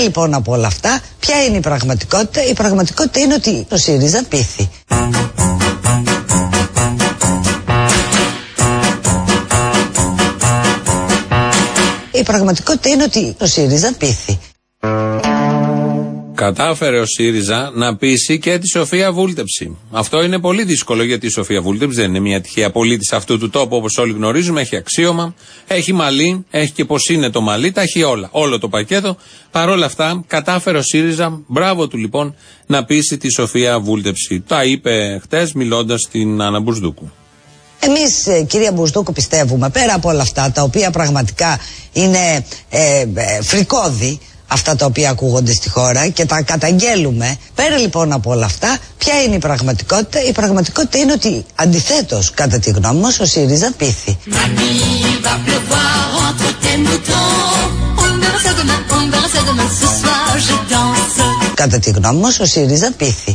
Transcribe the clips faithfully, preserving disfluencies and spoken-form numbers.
λοιπόν από όλα αυτά, ποια είναι η πραγματικότητα? Η πραγματικότητα είναι ότι ο ΣΥΡΙΖΑ πείθει. Η πραγματικότητα είναι ότι ο ΣΥΡΙΖΑ πείθει. Κατάφερε ο ΣΥΡΙΖΑ να πείσει και τη Σοφία Βούλτεψη. Αυτό είναι πολύ δύσκολο, γιατί η Σοφία Βούλτεψη δεν είναι μια τυχαία πολίτης αυτού του τόπου, όπως όλοι γνωρίζουμε. Έχει αξίωμα, έχει μαλλί, έχει και πως είναι το μαλλί, τα έχει όλα. Όλο το πακέτο. Παρ' όλα αυτά, κατάφερε ο ΣΥΡΙΖΑ, μπράβο του λοιπόν, να πείσει τη Σοφία Βούλτεψη. Τα είπε χτες μιλώντας στην Άννα Μπουσδούκου. Εμείς, κυρία Μπουσδούκου, πιστεύουμε, πέρα από όλα αυτά τα οποία πραγματικά είναι ε, ε, φρικώδη, αυτά τα οποία ακούγονται στη χώρα και τα καταγγέλουμε, πέρα λοιπόν από όλα αυτά, ποια είναι η πραγματικότητα? Η πραγματικότητα είναι ότι αντιθέτως, κατά τη γνώμη μας, ο ΣΥΡΙΖΑ πείθει. Κατά τη γνώμη μας, ο ΣΥΡΙΖΑ πείθει.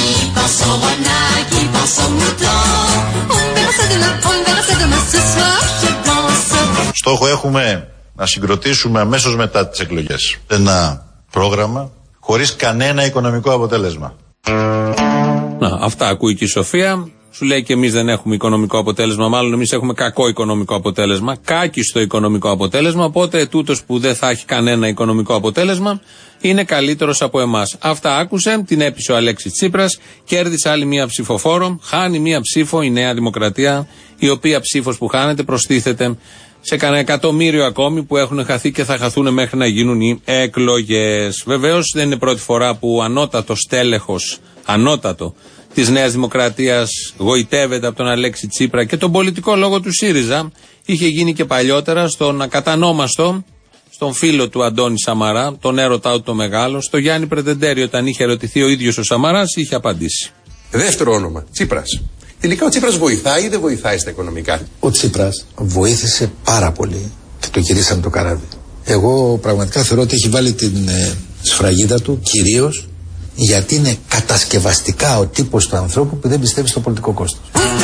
Στόχο έχουμε να συγκροτήσουμε αμέσως μετά τις εκλογές ένα πρόγραμμα χωρίς κανένα οικονομικό αποτέλεσμα. Να, αυτά ακούει και η Σοφία. Σου λέει και εμείς δεν έχουμε οικονομικό αποτέλεσμα. Μάλλον εμείς έχουμε κακό οικονομικό αποτέλεσμα. Κάκιστο οικονομικό αποτέλεσμα. Οπότε τούτος που δεν θα έχει κανένα οικονομικό αποτέλεσμα είναι καλύτερος από εμάς. Αυτά άκουσε, την έπεισε ο Αλέξης Τσίπρας. Κέρδισε άλλη μία ψηφοφόρο. Χάνει μία ψήφο η Νέα Δημοκρατία, η οποία ψήφος που χάνεται προστίθεται σε κανένα εκατομμύριο ακόμη που έχουν χαθεί και θα χαθούν μέχρι να γίνουν οι εκλογές. Βεβαίως δεν είναι πρώτη φορά που ανώτατο στέλεχος, ανώτατο της Νέας Δημοκρατίας γοητεύεται από τον Αλέξη Τσίπρα και τον πολιτικό λόγο του ΣΥΡΙΖΑ. Είχε γίνει και παλιότερα στον ακατανόμαστο, στον φίλο του Αντώνη Σαμαρά, τον έρωτά του το μεγάλο, στο Γιάννη Πρετεντέρη, όταν είχε ερωτηθεί ο ίδιος ο Σαμαράς, είχε απαντήσει. Δεύτερο όνομα, Τσίπρας. Τελικά ο Τσίπρας βοηθάει ή δεν βοηθάει στα οικονομικά? Ο Τσίπρας βοήθησε πάρα πολύ και το γυρίσαμε το καράβι. Εγώ πραγματικά θεωρώ ότι έχει βάλει την ε, σφραγίδα του κυρίως γιατί είναι κατασκευαστικά ο τύπος του ανθρώπου που δεν πιστεύει στο πολιτικό κόστος.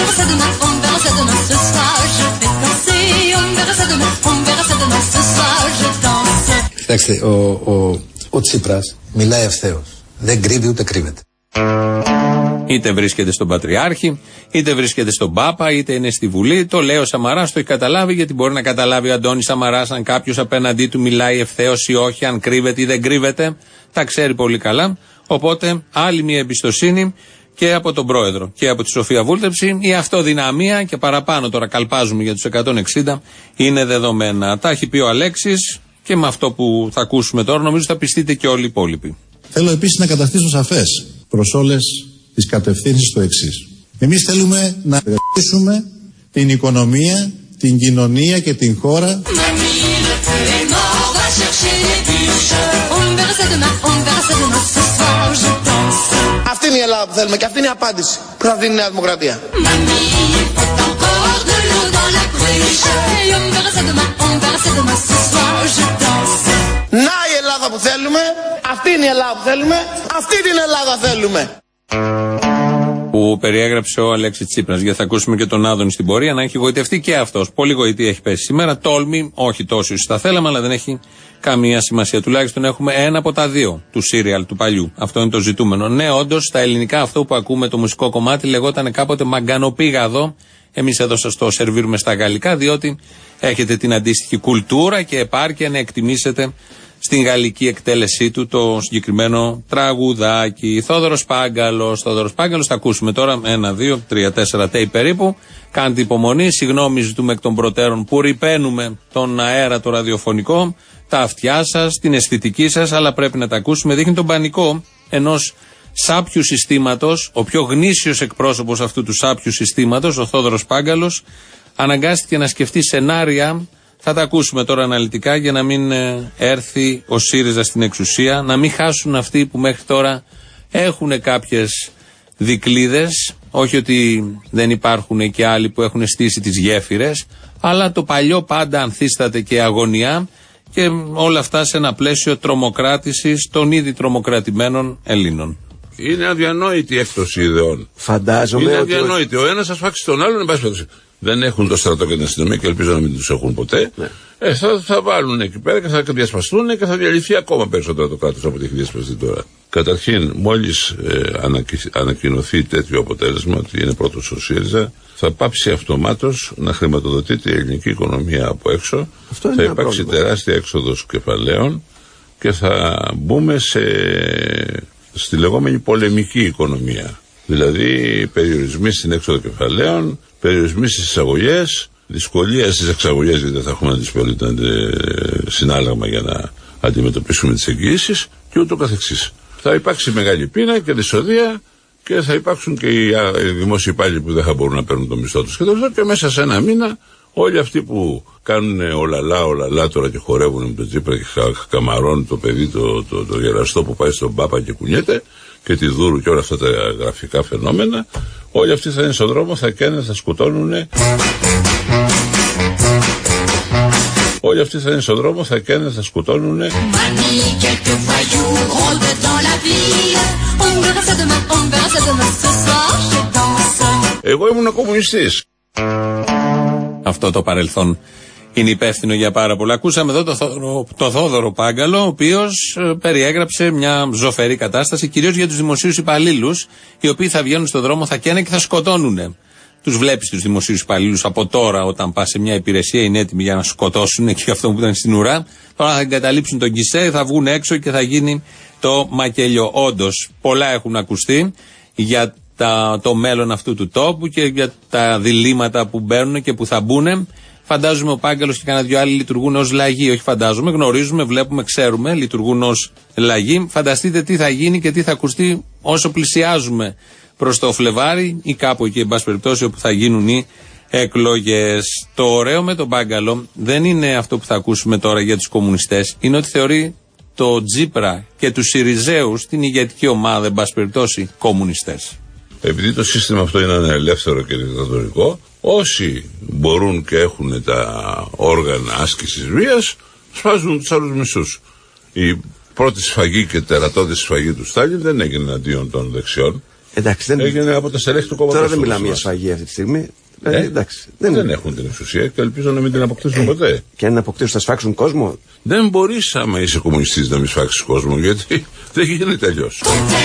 Κοιτάξτε, ο, ο, ο Τσίπρας μιλάει ευθέως. Δεν κρύβει ούτε κρύβεται. Είτε βρίσκεται στον Πατριάρχη, είτε βρίσκεται στον Πάπα, είτε είναι στη Βουλή. Το λέει ο Σαμαράς, το έχει καταλάβει, γιατί μπορεί να καταλάβει ο Αντώνης Σαμαράς αν κάποιος απέναντί του μιλάει ευθέως ή όχι, αν κρύβεται ή δεν κρύβεται. Τα ξέρει πολύ καλά. Οπότε άλλη μια εμπιστοσύνη και από τον Πρόεδρο και από τη Σοφία Βούλτεψη. Η αυτοδυναμία και παραπάνω, τώρα καλπάζουμε για τους εκατόν εξήντα, είναι δεδομένα. Τα έχει πει ο Αλέξης και με αυτό που θα ακούσουμε τώρα νομίζω θα πιστείτε και όλοι οι υπόλοιποι. Θέλω επίσης να καταστήσω σαφές προς όλες τις κατευθύνσεις το εξής. Εμείς θέλουμε να επενδύσουμε την οικονομία, την κοινωνία και την χώρα. Αυτή είναι η Ελλάδα που θέλουμε και αυτή είναι η απάντηση που θα δίνει η Νέα Δημοκρατία. Να η Ελλάδα που θέλουμε, αυτή είναι η Ελλάδα που θέλουμε, αυτή την Ελλάδα θέλουμε. Που περιέγραψε ο Αλέξης Τσίπρας. Γιατί θα ακούσουμε και τον Άδωνη στην πορεία να έχει γοητευτεί και αυτός. Πολύ γοητεία έχει πέσει σήμερα. Τόλμη, όχι τόσο ίσως θα θέλαμε, αλλά δεν έχει καμία σημασία. Τουλάχιστον έχουμε ένα από τα δύο του σύριαλ του παλιού. Αυτό είναι το ζητούμενο. Ναι, όντως στα ελληνικά αυτό που ακούμε το μουσικό κομμάτι λεγόταν κάποτε μαγκανοπήγαδο. Εμείς εδώ σας το σερβίρουμε στα γαλλικά, διότι έχετε την αντίστοιχη κουλτούρα και επάρκεια να εκτιμήσετε στην γαλλική εκτέλεσή του το συγκεκριμένο τραγουδάκι. Θόδωρος Πάγκαλος, Θόδωρος Πάγκαλος, θα ακούσουμε τώρα ένα, δύο, τρία, τέσσερα τέι περίπου. Κάντε υπομονή, συγγνώμη ζητούμε εκ των προτέρων που ρυπαίνουμε τον αέρα το ραδιοφωνικό, τα αυτιά σας, την αισθητική σας, αλλά πρέπει να τα ακούσουμε. Δείχνει τον πανικό ενός σάπιου συστήματος, ο πιο γνήσιος εκπρόσωπος αυτού του σάπιου συστήματος, ο Θόδωρος Πάγκαλος, αναγκάστηκε να σκεφτεί σενάρια. Θα τα ακούσουμε τώρα αναλυτικά για να μην ε, έρθει ο ΣΥΡΙΖΑ στην εξουσία, να μην χάσουν αυτοί που μέχρι τώρα έχουν κάποιες δικλείδες, όχι ότι δεν υπάρχουν και άλλοι που έχουν στήσει τις γέφυρες, αλλά το παλιό πάντα ανθίσταται και αγωνιά και όλα αυτά σε ένα πλαίσιο τρομοκράτησης των ήδη τρομοκρατημένων Ελλήνων. Είναι αδιανόητη η έκπτωση ιδεών. Φαντάζομαι. Είναι ότι αδιανόητη. Ο ένας θα σφάξει τον άλλον, εν πάση περιπτώσει. Δεν έχουν το στρατό και την αστυνομία και ελπίζω να μην τους έχουν ποτέ. Ναι. Ε, θα, θα βάλουν εκεί πέρα και θα διασπαστούν και θα διαλυθεί ακόμα περισσότερο το κράτος από ό,τι έχει διασπαστεί τώρα. Καταρχήν, μόλις ε, ανακοι, ανακοινωθεί τέτοιο αποτέλεσμα, ότι είναι πρώτος ο ΣΥΡΙΖΑ, θα πάψει αυτομάτως να χρηματοδοτείται η ελληνική οικονομία από έξω. Αυτό θα υπάρξει πρόβλημα. Τεράστια έξοδος κεφαλαίων και θα μπούμε σε, στη λεγόμενη πολεμική οικονομία. Δηλαδή, περιορισμοί στην έξοδο κεφαλαίων, περιορισμοί στις εισαγωγές, δυσκολία στις εξαγωγές, γιατί δεν θα έχουμε αντισπολίτα συνάλλαγμα για να αντιμετωπίσουμε τις εγγυήσεις και ούτω καθεξής. Θα υπάρξει μεγάλη πείνα και δυσοδεία και θα υπάρξουν και οι δημόσιοι υπάλληλοι που δεν θα μπορούν να παίρνουν το μισθό τους. Και, το και μέσα σε ένα μήνα όλοι αυτοί που κάνουν ολαλά, ολαλά τώρα και χορεύουν με τον Τσίπρα και καμαρώνουν το παιδί, το, το, το γεραστό που πάει στον Πάπα και κουνιέται, και τη Δούρου και όλα αυτά τα γραφικά φαινόμενα, όλοι αυτοί θα είναι στον δρόμο, θα καίνε, θα σκοτώνουνε. Όλοι αυτοί θα είναι στον δρόμο, θα καίνε, θα σκοτώνουνε. Εγώ ήμουν κομμουνιστής. Αυτό το παρελθόν είναι υπεύθυνο για πάρα πολλά. Ακούσαμε εδώ το, Θόδωρο, το Θόδωρο Πάγκαλο, ο οποίος ε, περιέγραψε μια ζωφερή κατάσταση, κυρίως για τους δημοσίους υπαλλήλους, οι οποίοι θα βγαίνουν στον δρόμο, θα καίνε και θα σκοτώνουνε. Τους βλέπεις τους δημοσίους υπαλλήλους από τώρα, όταν πας σε μια υπηρεσία, είναι έτοιμοι για να σκοτώσουν και αυτό που ήταν στην ουρά. Τώρα θα εγκαταλείψουν τον γκισέ, θα βγουν έξω και θα γίνει το μακελιό. Όντως, πολλά έχουν ακουστεί για τα, το μέλλον αυτού του τόπου και για τα διλήμματα που μπαίνουν και που θα μπουν. Φαντάζομαι ο Πάγκαλος και κανένα δυο άλλοι λειτουργούν ως λαγοί. Όχι φαντάζομαι, γνωρίζουμε, βλέπουμε, ξέρουμε, λειτουργούν ως λαγοί. Φανταστείτε τι θα γίνει και τι θα ακουστεί όσο πλησιάζουμε προς το Φλεβάρι ή κάπου εκεί, εν πάση περιπτώσει, όπου θα γίνουν οι εκλογές. Το ωραίο με τον Πάγκαλο δεν είναι αυτό που θα ακούσουμε τώρα για τους κομμουνιστές, είναι ότι θεωρεί το Τσίπρα και τους Συριζέους, την ηγετική ομάδα, εν πάση περιπτώσει, κομμουνιστές. Επειδή το σύστημα αυτό είναι ανελεύθερο και δικτατορικό, όσοι μπορούν και έχουν τα όργανα άσκησης βίας, σπάζουν τους άλλους μισούς. Η πρώτη σφαγή και τερατώδη σφαγή του Στάλιν δεν έγινε αντίον των δεξιών. Εντάξει, δεν... Έγινε από τα στελέχη του κόμματος. Τώρα δεν μιλάμε για σφαγή αυτή τη στιγμή. Ε, εντάξει, δεν, δεν έχουν την εξουσία και ελπίζω να μην την αποκτήσουν ε, ποτέ. Και αν αποκτήσουν θα σφάξουν κόσμο. Δεν μπορείς άμα είσαι κομμουνιστής να μην σφάξεις κόσμο, γιατί δεν γίνεται αλλιώς.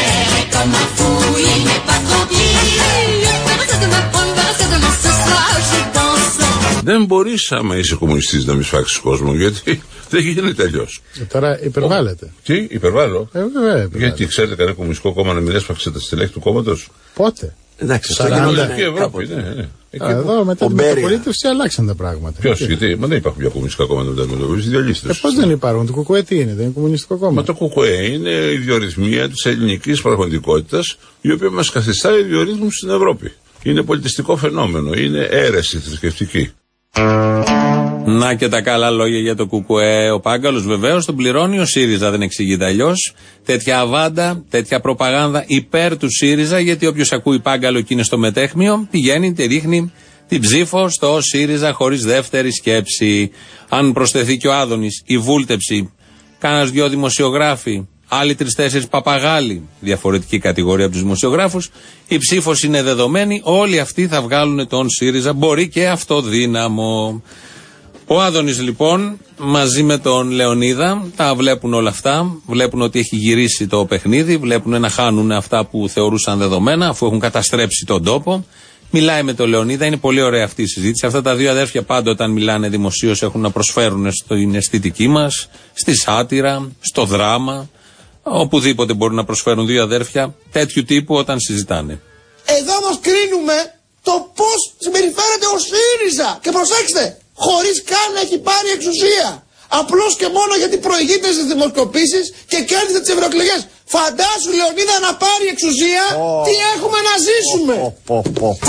Δεν μπορείς άμα είσαι κομμουνιστής να μην σφάξεις κόσμο, γιατί δεν γίνεται αλλιώς. Ε, τώρα υπερβάλλεται. Τι, υπερβάλλω. Ε, βέβαια, υπερβάλλεται. Γιατί ξέρετε κανένα κομμουνιστικό κόμμα να μην έσφαξε τα στελέχη του κόμματος. Πότε. Εντάξει, στο σαράντα... Ευρώπη, ναι, ναι. Α, εδώ μετά την μεταπολίτευση αλλάξαν τα πράγματα. Ποιος, γιατί, μα δεν υπάρχουν πια κομμουνιστικά κόμματα με τα μεταπολίτευση, διαλύστες. Ε, πώς δεν υπάρχουν, το ΚΚΕ τι είναι, δεν είναι κομμουνιστικό κόμμα. Μα το ΚΚΕ είναι η ιδιορυθμία της ελληνικής πραγματικότητας, η οποία μας καθιστά ιδιορύθμους στην Ευρώπη. Είναι πολιτιστικό φαινόμενο, είναι αίρεση θρησκευτική. Να και τα καλά λόγια για το ΚΚΕ. Ο Πάγκαλος βεβαίως τον πληρώνει, ο ΣΥΡΙΖΑ δεν εξηγείται αλλιώς. Τέτοια αβάντα, τέτοια προπαγάνδα υπέρ του ΣΥΡΙΖΑ, γιατί όποιος ακούει Πάγκαλο και είναι στο μετέχμιο, πηγαίνει και ρίχνει την ψήφο στο ΣΥΡΙΖΑ χωρίς δεύτερη σκέψη. Αν προσθεθεί και ο Άδωνης, η βούλτεψη, κάνας δυο δημοσιογράφοι, άλλοι τρεις-τέσσερις παπαγάλοι, διαφορετική κατηγορία από τους δημοσιογράφους, η ψήφος είναι δεδομένη, όλοι αυτοί θα βγάλουν τον ΣΥΡΙΖΑ, μπορεί και αυτοδύναμο. Ο Άδωνης λοιπόν μαζί με τον Λεωνίδα τα βλέπουν όλα αυτά, βλέπουν ότι έχει γυρίσει το παιχνίδι, βλέπουν να χάνουν αυτά που θεωρούσαν δεδομένα αφού έχουν καταστρέψει τον τόπο. Μιλάει με τον Λεωνίδα, είναι πολύ ωραία αυτή η συζήτηση. Αυτά τα δύο αδέρφια πάντα όταν μιλάνε δημοσίως έχουν να προσφέρουν στην αισθητική μας, στη σάτυρα, στο δράμα, οπουδήποτε μπορούν να προσφέρουν δύο αδέρφια τέτοιου τύπου όταν συζητάνε. Εδώ όμως κρίνουμε το πώς συμπεριφέρεται ο ΣΥΡΙΖΑ. Και προσέξτε, χωρίς καν να έχει πάρει εξουσία. Απλώς και μόνο γιατί προηγείται στις δημοσκοπήσεις και κέρδισε τις ευρωεκλογές. Φαντάσου, Λεωνίδα, να πάρει εξουσία, oh. τι έχουμε να ζήσουμε. Oh, oh, oh.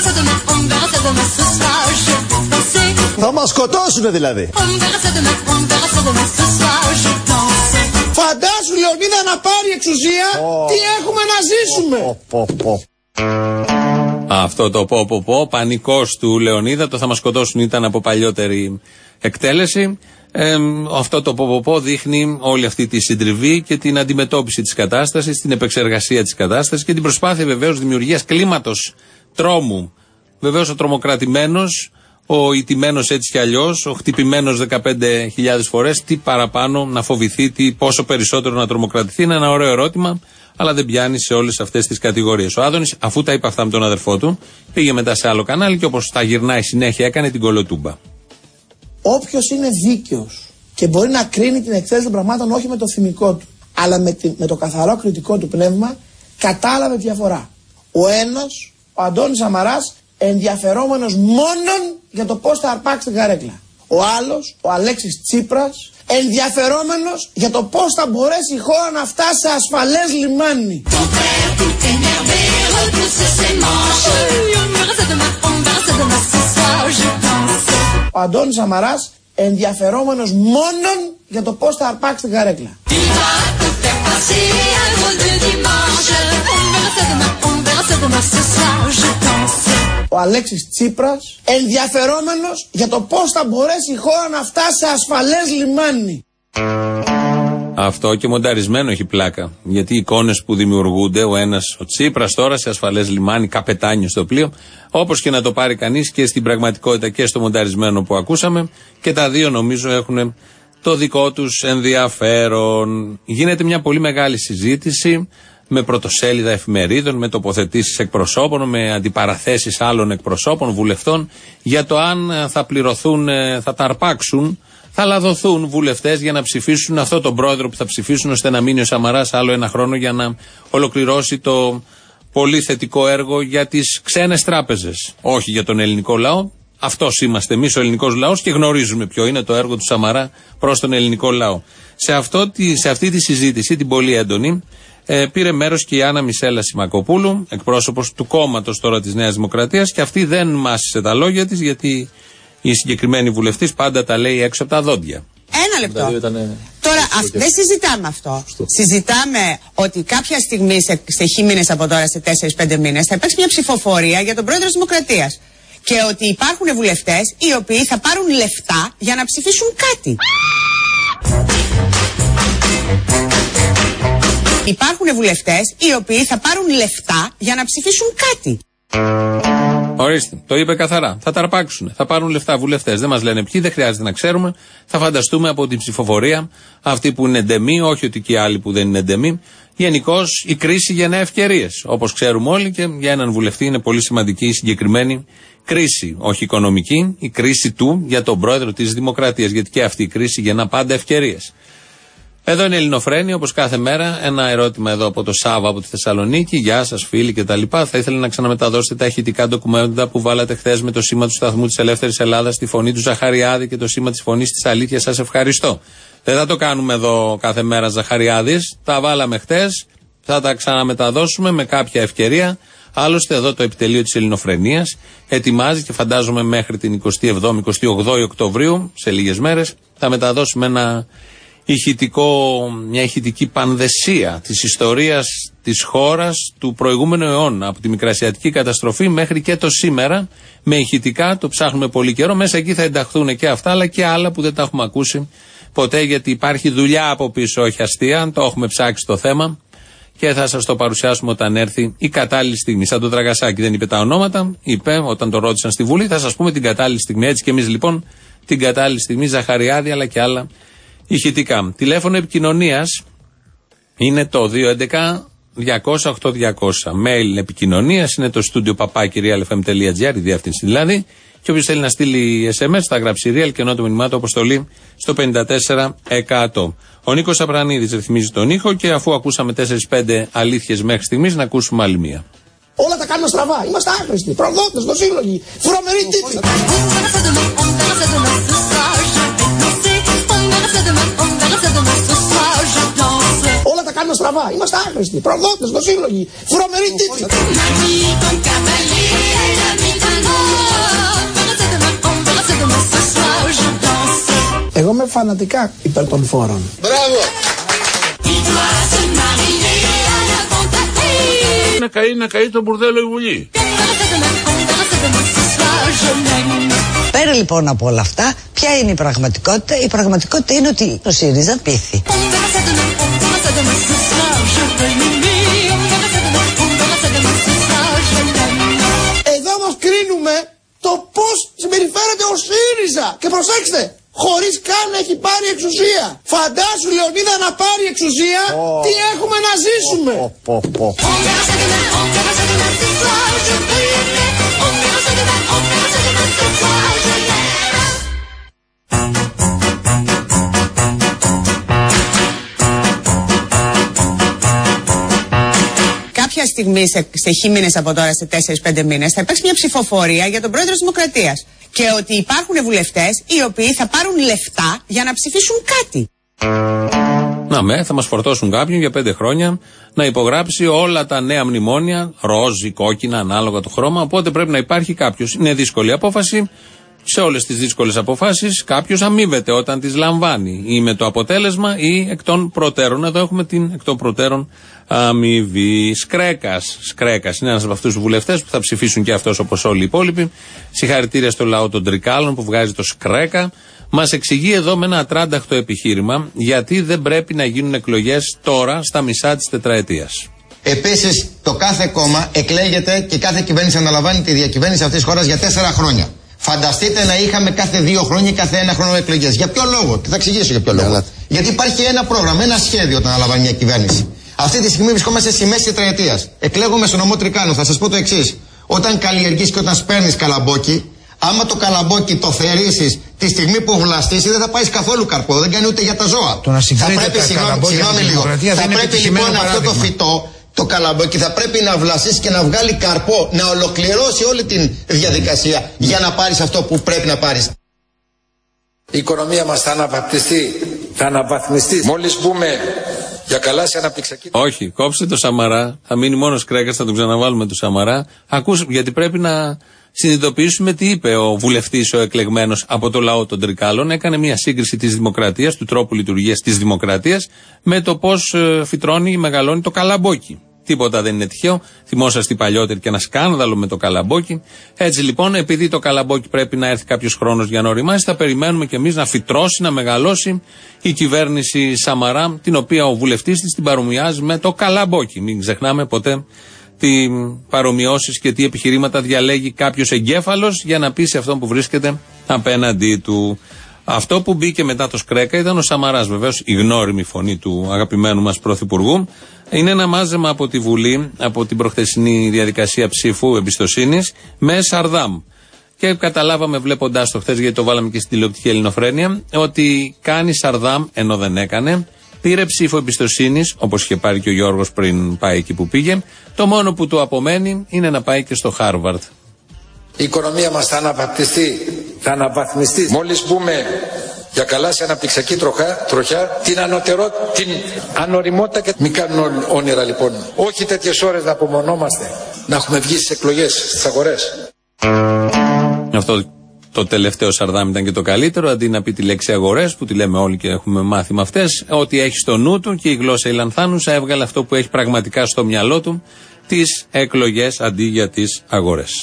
Θα μας σκοτώσουνε δηλαδή. Φαντάσου, Λεωνίδα, να πάρει εξουσία, oh. τι έχουμε να ζήσουμε. Oh, oh, oh. Αυτό το πω πω πω, πανικός του Λεωνίδα, το θα μας σκοτώσουν ήταν από παλιότερη εκτέλεση. Ε, αυτό το ποποπό δείχνει όλη αυτή τη συντριβή και την αντιμετώπιση της κατάστασης, την επεξεργασία της κατάστασης και την προσπάθεια βεβαίως δημιουργίας κλίματος τρόμου. Βεβαίως ο τρομοκρατημένος, ο ηττημένος έτσι κι αλλιώς, ο χτυπημένος δεκαπέντε χιλιάδες φορές, τι παραπάνω να φοβηθεί, τι πόσο περισσότερο να τρομοκρατηθεί, είναι ένα ωραίο ερώτημα, αλλά δεν πιάνει σε όλες αυτές τις κατηγορίες. Ο Άδωνης, αφού τα είπε αυτά με τον αδερφό του, πήγε μετά σε άλλο κανάλι και όπως τα γυρνάει συνέχεια έκανε την κολοτούμπα. Όποιος είναι δίκαιος και μπορεί να κρίνει την εκτέλεση των πραγμάτων όχι με το θυμικό του, αλλά με, τη, με το καθαρό κριτικό του πνεύμα, κατάλαβε τη διαφορά. Ο ένας, ο Αντώνης Σαμαράς, ενδιαφερόμενος μόνον για το πώς θα αρπάξει την καρέκλα. Ο άλλος, ο Αλέξης Τσίπρας, ενδιαφερόμενος για το πώς θα μπορέσει η χώρα να φτάσει σε ασφαλές λιμάνι. Ο Αντώνης Σαμαράς, ενδιαφερόμενος μόνον για το πώς θα αρπάξει την καρέκλα. Ο Αλέξης Τσίπρας, ενδιαφερόμενος για το πώς θα μπορέσει η χώρα να φτάσει σε ασφαλές λιμάνι. Αυτό και μονταρισμένο έχει πλάκα. Γιατί οι εικόνες που δημιουργούνται, ο ένας, ο Τσίπρας τώρα σε ασφαλές λιμάνι, καπετάνιο στο πλοίο, όπως και να το πάρει κανείς και στην πραγματικότητα και στο μονταρισμένο που ακούσαμε, και τα δύο νομίζω έχουν το δικό τους ενδιαφέρον. Γίνεται μια πολύ μεγάλη συζήτηση με πρωτοσέλιδα εφημερίδων, με τοποθετήσεις εκπροσώπων, με αντιπαραθέσεις άλλων εκπροσώπων, βουλευτών, για το αν θα πληρωθούν, θα τα αρπάξουν, θα λαδωθούν βουλευτές για να ψηφίσουν αυτό τον πρόεδρο που θα ψηφίσουν, ώστε να μείνει ο Σαμαράς άλλο ένα χρόνο για να ολοκληρώσει το πολύ θετικό έργο για τις ξένες τράπεζες. Όχι για τον ελληνικό λαό. Αυτός είμαστε εμείς ο ελληνικός λαός και γνωρίζουμε ποιο είναι το έργο του Σαμαρά προς τον ελληνικό λαό. Σε, αυτό, σε αυτή τη συζήτηση, την πολύ έντονη, ε, πήρε μέρος και η Άννα Μισέλα Σιμακοπούλου, εκπρόσωπος του κόμματος τώρα της Νέας Δημοκρατίας, και αυτή δεν μάσησε τα λόγια της, γιατί η συγκεκριμένη βουλευτής πάντα τα λέει έξω από τα δόντια. Ένα λεπτό. Ήταν... Τώρα α, δεν συζητάμε αυτό. Στο. Συζητάμε ότι κάποια στιγμή σε, σε χι μήνες από τώρα, σε τέσσερις πέντε μήνες, θα υπάρξει μια ψηφοφορία για τον πρόεδρο της Δημοκρατίας. Και ότι υπάρχουν βουλευτές οι οποίοι θα πάρουν λεφτά για να ψηφίσουν κάτι. Υπάρχουν βουλευτές οι οποίοι θα πάρουν λεφτά για να ψηφίσουν κάτι. Ορίστε, το είπε καθαρά. Θα τα αρπάξουν. Θα πάρουν λεφτά βουλευτές. Δεν μας λένε ποιοι, δεν χρειάζεται να ξέρουμε. Θα φανταστούμε από την ψηφοφορία, αυτοί που είναι ντεμή, όχι ότι και οι άλλοι που δεν είναι ντεμή. Γενικώς η κρίση γεννά ευκαιρίες. Όπως ξέρουμε όλοι, και για έναν βουλευτή είναι πολύ σημαντική η συγκεκριμένη κρίση. Όχι οικονομική, η κρίση του για τον πρόεδρο της Δημοκρατίας. Γιατί και αυτή η κρίση γεννά πάντα ευκαιρίες. Εδώ είναι η Ελληνοφρένεια, όπως κάθε μέρα. Ένα ερώτημα εδώ από το Σάββα από τη Θεσσαλονίκη. Γεια σας, φίλοι κτλ. Θα ήθελα να ξαναμεταδώσετε τα ηχητικά ντοκουμέντα που βάλατε χθες με το σήμα του σταθμού της Ελεύθερης Ελλάδας, τη φωνή του Ζαχαριάδη και το σήμα της φωνής της αλήθειας. Σας ευχαριστώ. Δεν θα το κάνουμε εδώ κάθε μέρα Ζαχαριάδης. Τα βάλαμε χθες. Θα τα ξαναμεταδώσουμε με κάποια ευκαιρία. Άλλωστε, εδώ το επιτελείο της Ελληνοφρενείας ετοιμάζει και φαντάζομαι μέχρι την εικοστή εβδόμη εικοστή ογδόη Οκτωβρίου, σε λίγες μέρες, θα μεταδώσουμε ένα ηχητικό, μια ηχητική πανδεσία της ιστορίας της χώρας του προηγούμενου αιώνα, από τη Μικρασιατική καταστροφή μέχρι και το σήμερα, με ηχητικά. Το ψάχνουμε πολύ καιρό. Μέσα εκεί θα ενταχθούν και αυτά, αλλά και άλλα που δεν τα έχουμε ακούσει ποτέ, γιατί υπάρχει δουλειά από πίσω, όχι αστεία. Το έχουμε ψάξει το θέμα και θα σας το παρουσιάσουμε όταν έρθει η κατάλληλη στιγμή. Σαν τον Τραγασάκη δεν είπε τα ονόματα, είπε όταν το ρώτησαν στη Βουλή, θα σας πούμε την κατάλληλη στιγμή. Έτσι και εμείς λοιπόν την κατάλληλη στιγμή, Ζαχαριάδη, αλλά και άλλα ηχητικά. Τηλέφωνο επικοινωνίας είναι το δύο έντεκα διακόσια οκτώ διακόσια. Mail επικοινωνίας είναι το studio παπάκι real f m τελεία g r, η διεύθυνση δηλαδή. Και όποιος θέλει να στείλει ες εμ ες θα γράψει real και ενώ το μηνυμά του αποστολή στο πενήντα τέσσερα εκατό. Ο Νίκος Απρανίδης ρυθμίζει τον ήχο και αφού ακούσαμε τέσσερις πέντε αλήθειες μέχρι στιγμής, να ακούσουμε άλλη μία. Όλα τα κάνουμε στραβά. Είμαστε άχρηστοι. Προδότες, δοσύλλογοι, βρωμεροί τίτλοι. Όλα τα κάνουμε στραβά. Είμαστε άχρηστοι. Προδότες, δοσύλλογοι, βρωμεροί τίτλοι. Εγώ είμαι φανατικά υπέρ των φόρων. Μπράβο! Να καεί, να καεί το μπουρδέλο η Βουλή. Πέρα λοιπόν από όλα αυτά, Ποια είναι η πραγματικότητα? Η πραγματικότητα είναι ότι το ΣΥΡΙΖΑ πείθει. Εδώ όμως κρίνουμε το πώς συμπεριφέρεται ο ΣΥΡΙΖΑ. Και προσέξτε, χωρίς καν να έχει πάρει εξουσία. Φαντάσου, Λεωνίδα, να πάρει εξουσία, oh. τι έχουμε να ζήσουμε. Oh, oh, oh, oh. Κάποια στιγμή, σε, σε χι μήνες από τώρα, σε τέσσερις πέντε μήνες, θα υπάρξει μια ψηφοφορία για τον πρόεδρο της Δημοκρατίας. Και ότι υπάρχουν βουλευτές οι οποίοι θα πάρουν λεφτά για να ψηφίσουν κάτι. Να με, θα μας φορτώσουν κάποιον για πέντε χρόνια να υπογράψει όλα τα νέα μνημόνια, ροζ ή κόκκινα, ανάλογα το χρώμα. Οπότε πρέπει να υπάρχει κάποιος. Είναι δύσκολη απόφαση. Σε όλες τις δύσκολες αποφάσεις κάποιος αμείβεται όταν τις λαμβάνει. Ή με το αποτέλεσμα ή εκ των προτέρων. Εδώ έχουμε την εκ των προτέρων αμοιβή. Σκρέκας. Σκρέκας είναι ένας από αυτούς τους βουλευτές που θα ψηφίσουν και αυτός όπως όλοι οι υπόλοιποι. Συγχαρητήρια στο λαό των Τρικάλων που βγάζει το Σκρέκα. Μας εξηγεί εδώ με ένα ατράνταχτο επιχείρημα γιατί δεν πρέπει να γίνουν εκλογές τώρα στα μισά της τετραετίας. Επίσης, το κάθε κόμμα εκλέγεται και κάθε κυβέρνηση αναλαμβάνει τη διακυβέρνηση αυτής της χώρας για τέσσερα χρόνια. Φανταστείτε να είχαμε κάθε δύο χρόνια ή κάθε ένα χρόνο εκλογές. Για ποιο λόγο? Και θα εξηγήσω για ποιο λόγο. Yeah. Γιατί υπάρχει ένα πρόγραμμα, ένα σχέδιο όταν αναλαμβάνει μια κυβέρνηση. Αυτή τη στιγμή βρισκόμαστε στη μέση τετραετίας. Εκλέγουμε στο νομό Τρικάλων. Θα σας πω το εξής. Όταν καλλιεργείς και όταν σπέρνεις καλαμπόκι, άμα το καλαμπόκι το θερίσεις τη στιγμή που βλαστήσει, δεν θα πάει καθόλου καρπό. Δεν κάνει ούτε για τα ζώα. Το να θα πρέπει, συγγνώμη λίγο. Θα πρέπει λοιπόν αυτό το φυτό, το καλαμπόκι, θα πρέπει να βλαστήσει και να βγάλει καρπό, να ολοκληρώσει όλη τη διαδικασία για να πάρεις αυτό που πρέπει να πάρεις. Η οικονομία μας θα αναβαθμιστεί. Θα αναβαθμιστεί. Μόλις μπούμε για καλά σε αναπτυξιακή. Όχι, κόψτε το Σαμαρά. Θα μείνει μόνο Σκρέκας, θα τον ξαναβάλουμε το Σαμαρά. Ακούς, γιατί πρέπει να συνειδητοποιήσουμε τι είπε ο βουλευτής, ο εκλεγμένος από το λαό των Τρικάλων. Έκανε μια σύγκριση της δημοκρατίας, του τρόπου λειτουργίας της δημοκρατίας, με το πώς ε, φυτρώνει, μεγαλώνει το καλαμπόκι. Τίποτα δεν είναι τυχαίο. Θυμόσαστε παλιότερη και ένα σκάνδαλο με το καλαμπόκι. Έτσι λοιπόν, επειδή το καλαμπόκι πρέπει να έρθει κάποιος χρόνος για να οριμάσει, θα περιμένουμε κι εμείς να φυτρώσει, να μεγαλώσει η κυβέρνηση Σαμαρά, την οποία ο βουλευτής της την παρομοιάζει με το καλαμπόκι. Μην ξεχνάμε ποτέ τι παρομοιώσεις και τι επιχειρήματα διαλέγει κάποιος εγκέφαλος για να πει σε αυτόν που βρίσκεται απέναντί του. Αυτό που μπήκε μετά το Σκρέκα ήταν ο Σαμαράς, βεβαίως η γνώριμη φωνή του αγαπημένου μας πρωθυπουργού. Είναι ένα μάζεμα από τη Βουλή, από την προχθεσινή διαδικασία ψήφου εμπιστοσύνης, με Σαρδάμ. Και καταλάβαμε βλέποντάς το χθες, γιατί το βάλαμε και στην τηλεοπτική Ελληνοφρένεια, ότι κάνει Σαρδάμ, ενώ δεν έκανε. Πήρε ψήφο εμπιστοσύνης, όπως είχε πάρει και ο Γιώργος πριν πάει εκεί που πήγε. Το μόνο που του απομένει είναι να πάει και στο Χάρβαρντ. Η οικονομία μας θα αναβαθμιστεί. Θα αναβαθμιστεί. Μόλις μπούμε για καλά σε αναπτυξιακή τροχά, τροχιά, την ανωτερό, την ανοριμότητα και μην κάνουν όνειρα λοιπόν. Όχι τέτοιες ώρες να απομονόμαστε. Να έχουμε βγει στις εκλογές, στις αγορές. Αυτό το τελευταίο Σαρδάμ ήταν και το καλύτερο, αντί να πει τη λέξη αγορές, που τη λέμε όλοι και έχουμε μάθει με αυτές, ό,τι έχει στο νου του και η γλώσσα η λανθάνουσα έβγαλε αυτό που έχει πραγματικά στο μυαλό του, τις εκλογές αντί για τις αγορές.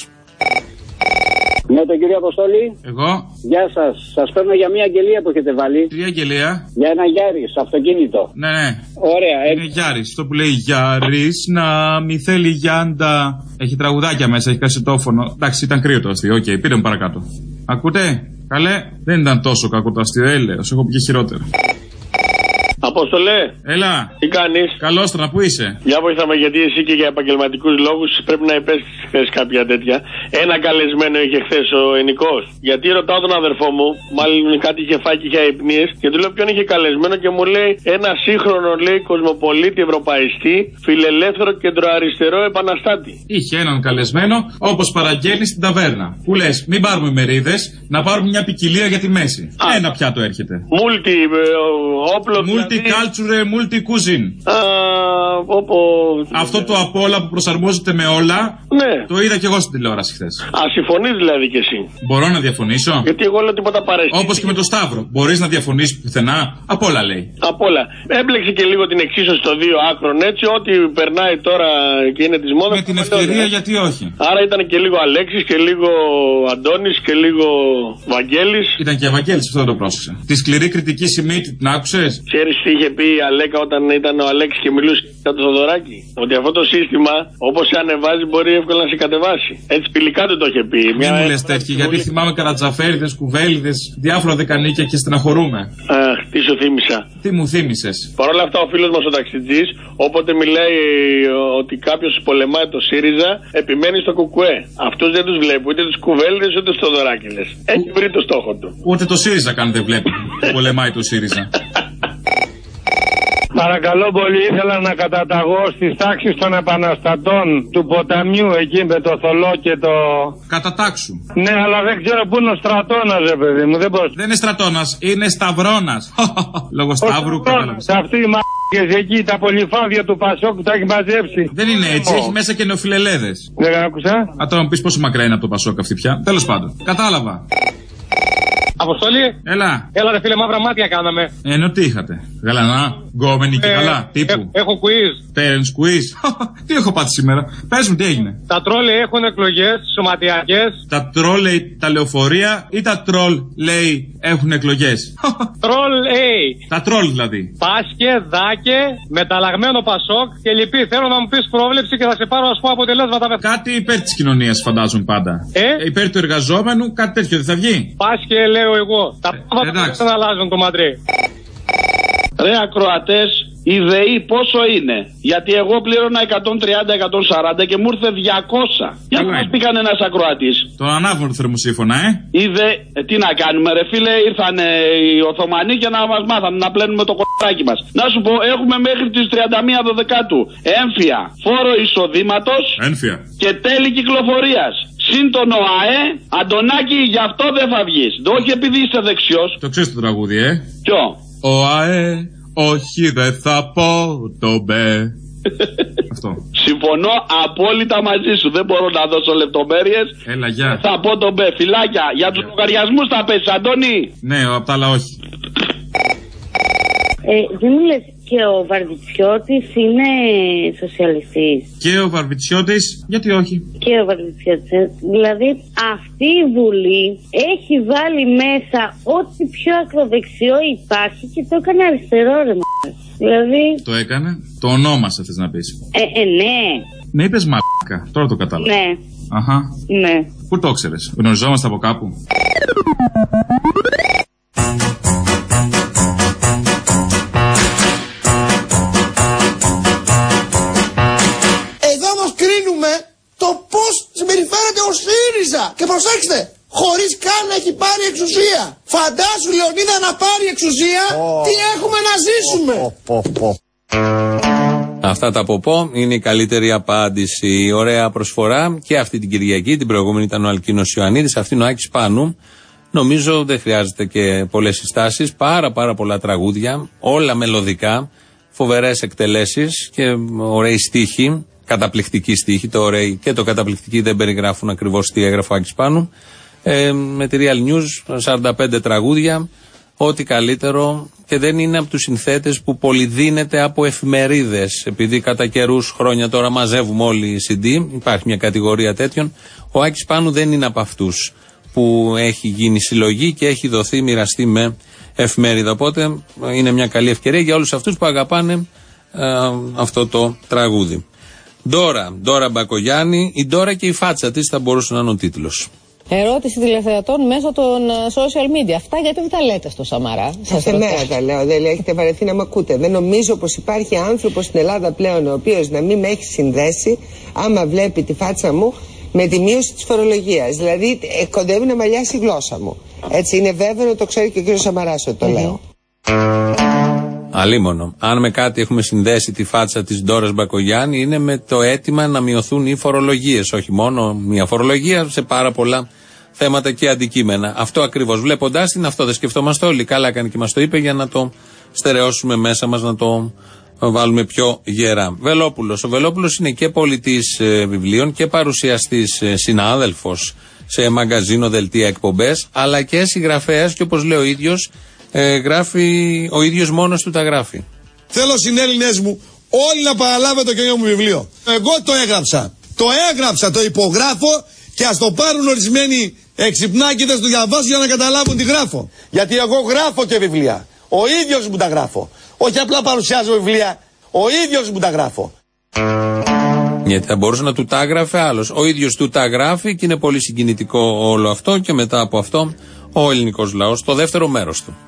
Ναι, τον κύριο Αποστόλη. Εγώ. Γεια σας. Σας παίρνω για μια αγγελία που έχετε βάλει. Τι αγγελία? Για ένα Γιάρης, αυτοκίνητο. Ναι, ναι. Ωραία. Είναι ε... Γιάρης. Αυτό που λέει Γιάρης, να μη θέλει Γιάντα. Έχει τραγουδάκια μέσα, έχει κασετόφωνο. Εντάξει, ήταν κρύο το αστείο. Οκ, okay, πήρε μου παρακάτω. Ακούτε? Καλέ. Δεν ήταν τόσο κακό το αστείο, έλεος. Έχω πει και χειρότερο. Απόστολε. Έλα. Τι κάνεις? Καλώς τώρα, πού είσαι? Για βοήθαμε, γιατί εσύ και για επαγγελματικούς λόγους πρέπει να υπέστης χθες κάποια τέτοια. Ένα καλεσμένο είχε χθες ο Ενικός. Γιατί ρωτάω τον αδερφό μου, μάλλον κάτι είχε φάει και είχε αϊπνίες, και του λέω ποιον είχε καλεσμένο και μου λέει ένα σύγχρονο, λέει, κοσμοπολίτη, ευρωπαϊστή, φιλελεύθερο, κεντροαριστερό, επαναστάτη. Είχε έναν καλεσμένο, όπως παραγγέλνει στην ταβέρνα. Που λες, μην πάρουμε μερίδες, να πάρουμε μια ποικιλία για τη μέση. Α. Ένα πιάτο έρχεται. Μούλτι, όπλο. Multicultural, multi-cuisine. Όπως... Αυτό το απ' όλα που προσαρμόζεται με όλα. Ναι. Το είδα και εγώ στην τηλεόραση χθες. Α, συμφωνείς δηλαδή κι εσύ. Μπορώ να διαφωνήσω. Γιατί εγώ λέω τίποτα παρέσχει. Όπως και με το Σταύρο. Μπορείς να διαφωνήσεις πουθενά. Απ' όλα λέει. Απ' όλα. Έμπλεξε και λίγο την εξίσωση των δύο άκρων έτσι. Ό,τι περνάει τώρα και είναι της μόδας. Με την ευκαιρία ε. γιατί όχι. Άρα ήταν και λίγο Αλέξης και λίγο Αντώνης και λίγο Βαγγέλης. Ήταν και Βαγγέλης, αυτό δεν το πρόσεξα. Τη σκληρή κριτική Σιμίτη την άκουσες? Ξέρεις τι είχε πει η Αλέκα όταν ήταν ο Αλέξης και μιλούσε για το Θοδωράκι? Ότι αυτό το σύστημα όπως σε ανεβάζει μπορεί εύκολα να σε κατεβάσει. Έτσι πηλικά του το είχε πει. Μην μου λες τέτοιοι, γιατί θυμάμαι καρατζαφέριδες, κουβέλιδες, διάφορα δεκανίκια και στεναχωρούμε. Αχ, τι σου θύμισα. Τι μου θύμισες? Παρ' όλα αυτά ο φίλος μας ο ταξιτζής, όποτε μιλάει ότι κάποιος πολεμάει το ΣΥΡΙΖΑ, επιμένει στο ΚΚΕ. Αυτούς δεν τους βλέπει, ούτε τους κουβέλιδες ούτε τους Θοδωράκηδες. Έχει βρει το στόχο του. Ούτε το ΣΥΡΙΖΑ καν δεν βλέπει που πολεμάει το ΣΥΡΙΖΑ. Παρακαλώ πολύ, ήθελα να καταταγώ στις τάξεις των επαναστατών του ποταμιού εκεί με το θολό και το... Κατατάξου. Ναι, αλλά δεν ξέρω πού είναι ο στρατώνας, ρε παιδί μου. Δεν, μπορώ... δεν είναι στρατώνας, είναι σταυρώνας. Λόγω σταύρου, κατάλαβες. Αυτοί οι μ***κες εκεί, τα πολυφάδια του Πασόκ που τα έχει μαζέψει. Δεν είναι έτσι, oh. έχει μέσα και νεοφιλελέδες. Δεν άκουσα. Α, τώρα μου πεις πόσο μακριά είναι από το Πασόκ αυτή πια. Τέλος πάντων, κατάλαβα. Αποστολή. Έλα. Έλα ρε φίλε, μαύρα μάτια κάναμε. Ενώ τι είχατε? Γαλανά, γκόμενοι και ε, καλά, τύπου. Ε, έχω quiz. Parents quiz. Τι έχω πάθει σήμερα? Πες μου τι έγινε. Τα τρόλ έχουν εκλογές σωματιακές. Τα τρόλ λέει τα λεωφορεία ή τα τρόλ λέει έχουν εκλογές? Τρόλ λέει. Τα τρόλ δηλαδή. Πάσκε, δάκε, μεταλλαγμένο Πασόκ και λοιποί. Θέλω να μου πεις πρόβλεψη και θα σε πάρω ας πω αποτελέσματα. Κάτι υπέρ της κοινωνίας φαντάζομαι πάντα. Ε? Υπέρ του εργαζόμενου, κάτι τέτοιο δεν θα βγει? Πάσκε λέω εγώ. Τα πράγματα δεν αλλάζουν το Μαντρί. Ρε ακροατές, η ΔΕΗ πόσο είναι? Γιατί εγώ πλήρωνα εκατόν τριάντα με εκατόν σαράντα και μου ήρθε διακόσια. Για να μας πει κανένας ακροατής. Τον ανάβουν θερμοσύφωνα, ε? Είδε, ε, τι να κάνουμε ρε φίλε, ήρθαν οι Οθωμανοί και να μας μάθανε να πλένουμε το κοτάκι μας. Να σου πω, έχουμε μέχρι τις τριάντα μία Δεκάτου έμφυα, φόρο εισοδήματος και τέλη κυκλοφορίας. Συν τον ΟΑΕ, Αντωνάκη, γι' αυτό δεν θα βγεις. Όχι επειδή είσαι δεξιός. Το ξέρεις το τραγούδι, ε? Ποιο? ΟΑΕ, όχι δεν θα πω το μπε. Αυτό. Συμφωνώ απόλυτα μαζί σου. Δεν μπορώ να δώσω λεπτομέρειες. Έλα, γεια. Θα πω το μπε. Φιλάκια. Για τους λογαριασμούς θα πες, Αντώνη. Ναι, απ' τα άλλα όχι. Ε, δεν μου λες και ο Βαρβιτσιώτης είναι σοσιαλιστής? Και ο Βαρβιτσιώτης, γιατί όχι? Και ο Βαρβιτσιώτης. Δηλαδή αυτή η Βουλή έχει βάλει μέσα ό,τι πιο ακροδεξιό υπάρχει και το έκανε αριστερό ρε μ***. Δηλαδή... Το έκανε, το ονόμασε θες να πεις? Ε, ε ναι. Ναι, είπες μ***κα, τώρα το κατάλαβα. Ναι. Αχα. Ναι. Πού το ξέρεις? Γνωριζόμαστε από κάπου? Το πώς συμπεριφέρεται ο ΣΥΡΙΖΑ. Και προσέξτε, χωρίς καν να έχει πάρει εξουσία. Φαντάσου Λεωνίδα να πάρει εξουσία, oh. τι έχουμε να ζήσουμε. Oh, oh, oh. Αυτά τα ποπό είναι η καλύτερη απάντηση. Ωραία προσφορά και αυτή την Κυριακή. Την προηγούμενη ήταν ο Αλκίνος Ιωαννίδης, αυτή είναι ο Άκης Πάνου. Νομίζω δεν χρειάζεται και πολλές συστάσεις. Πάρα πάρα πολλά τραγούδια, όλα μελωδικά, φοβερές εκτελέσεις και ωραίοι στίχοι. Καταπληκτική στίχη, το ωραίοι και το καταπληκτική δεν περιγράφουν ακριβώς τι έγραφε ο Άκης Πάνου. Ε, με τη Real News, σαράντα πέντε τραγούδια, ό,τι καλύτερο, και δεν είναι από τους συνθέτες που πολυδίνεται από εφημερίδες. Επειδή κατά καιρούς χρόνια τώρα μαζεύουμε όλοι σι ντι, υπάρχει μια κατηγορία τέτοιων. Ο Άκης Πάνου δεν είναι από αυτούς που έχει γίνει συλλογή και έχει δοθεί, μοιραστεί με εφημερίδα. Οπότε είναι μια καλή ευκαιρία για όλους αυτούς που αγαπάνε ε, αυτό το τραγούδι. Ντόρα, Ντόρα Μπακογιάννη, η Ντόρα και η φάτσα της θα μπορούσε να είναι ο τίτλος. Ερώτηση τηλεθεατών μέσω των social media. Αυτά γιατί δεν τα λέτε στο Σαμαρά? Σε μέρα τα λέω, δεν έχετε βαρεθεί να μ' ακούτε. Δεν νομίζω πως υπάρχει άνθρωπος στην Ελλάδα πλέον ο οποίος να μην με έχει συνδέσει άμα βλέπει τη φάτσα μου με τη μείωση της φορολογίας. Δηλαδή κοντεύει να μαλλιάσει η γλώσσα μου. Έτσι είναι βέβαιο, το ξέρει και ο κύριος Σαμαράς ότι το mm-hmm. λέω. Αλίμονο. Αν με κάτι έχουμε συνδέσει τη φάτσα της Ντόρας Μπακογιάννη, είναι με το αίτημα να μειωθούν οι φορολογίες. Όχι μόνο μια φορολογία, σε πάρα πολλά θέματα και αντικείμενα. Αυτό ακριβώς. Βλέποντάς την, αυτό δεν σκεφτόμαστε όλοι. Καλά έκανε και μας το είπε για να το στερεώσουμε μέσα μας, να το βάλουμε πιο γερά. Βελόπουλος. Ο Βελόπουλος είναι και πολιτής ε, βιβλίων και παρουσιαστής, ε, συνάδελφος σε μαγκαζίνο, δελτία, εκπομπές, αλλά και συγγραφέας, και όπως λέει ο ίδιος, ε, γράφει ο ίδιος μόνος του τα γράφει. Θέλω συνέλληνες μου όλοι να παραλάβετε το καινούργιο μου βιβλίο. Εγώ το έγραψα. Το έγραψα, το υπογράφω και ας το πάρουν ορισμένοι εξυπνάκηδες, το διαβάσουν για να καταλάβουν τι γράφω. Γιατί εγώ γράφω και βιβλία. Ο ίδιος μου τα γράφω. Όχι απλά παρουσιάζω βιβλία. Ο ίδιος μου τα γράφω. Γιατί θα μπορούσε να του τα γράφει άλλος. Ο ίδιος του τα γράφει και είναι πολύ συγκινητικό όλο αυτό, και μετά από αυτό ο ελληνικός λαός, το δεύτερο μέρος του.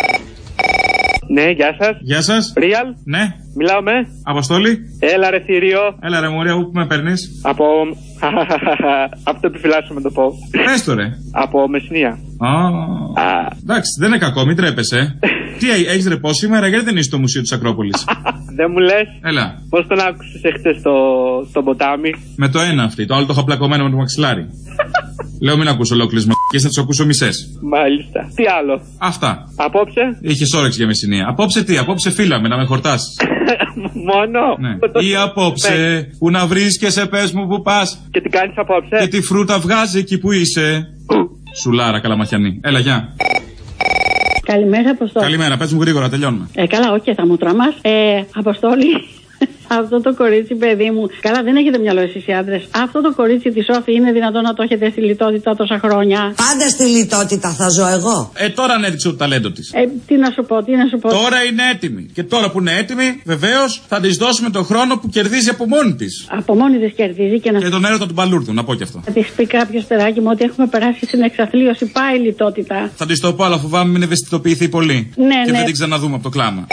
Ναι, γεια σας. Γεια σας. Real. Ναι. Μιλάω με. Αποστόλη. Έλα ρε Θηρίο. Έλα ρε Μωρία, πού με παίρνεις? Από... από το επιφυλάσσω με το πω. Πες το ρε. Από Μεσσηνία. Α, εντάξει, δεν είναι κακό, μην τρέπεσαι. Τι έχεις ρεπό σήμερα, γιατί δεν είσαι στο Μουσείο της Ακρόπολης? Δεν μου λες. Έλα. Πώς τον άκουσες εχθές στο, στο ποτάμι? Με το ένα αυτή, το άλλο το είχα πλακωμένο με το μαξιλάρι. Λέω μην ακούσω ολόκληρες μαλακίες, θα τις ακούσω μισές. Μάλιστα. Τι άλλο? Αυτά. Απόψε? Είχες όρεξη για Μεσσηνία. Απόψε τι, απόψε φύλαμε να με χορτάσεις. Μόνο? Ναι. Ή απόψε, που να βρίσκεσαι, πες μου που πας. Και τι κάνεις απόψε? Και τη φρούτα βγάζει εκεί που είσαι. Σουλάρα καλαμαχιανή. Έλα, γεια. Καλημέρα, Αποστόλη. Καλημέρα, πες μου γρήγορα, τελειώνουμε. Ε, καλά, όχι, θα μου τραμάς. Ε, Αποστόλη, αυτό το κορίτσι, παιδί μου. Καλά, δεν έχετε μυαλό εσείς οι άντρες. Αυτό το κορίτσι τη Σόφη είναι δυνατόν να το έχετε στη λιτότητα τόσα χρόνια? Πάντα στη λιτότητα θα ζω εγώ. Ε, τώρα ανέδειξε το ταλέντο της. Ε, τι να σου πω, τι να σου πω. Τώρα είναι έτοιμη. Και τώρα που είναι έτοιμη, βεβαίως θα της δώσουμε τον χρόνο που κερδίζει από μόνη της. Από μόνη της κερδίζει και να. Και τον έρωτα του μπαλούρδου, να πω και αυτό. Θα της πει κάποιο στεράκι μου ότι έχουμε περάσει στην εξαθλίωση. Πάει η λιτότητα. Θα της το πω, αλλά φοβάμαι μην ευαισθητοποιηθεί πολύ. Ναι, και ναι. δεν την ξαναδούμε από το κλάμα.